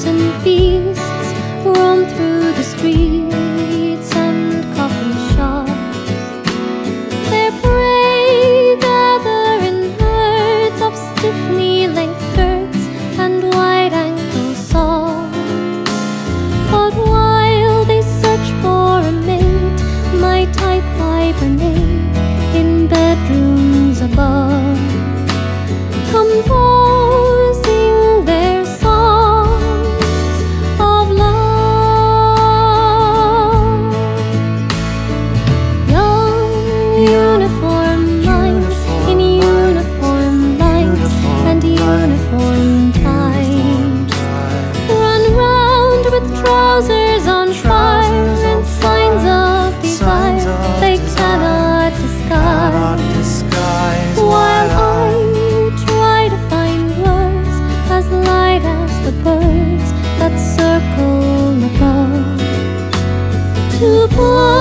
banquets and feasts roam through the streets and coffee shops. Their prey gather in herds of stiff knee-length skirts and wide ankle socks. But while they search for a mate, my type hibernate in bedrooms above, composing their songs of love. Young uniform minds in uniform lines and uniform ties run round with trousers on fire and signs of desire they cannot disguise. While I try to find words as light as the birds that circle above, to put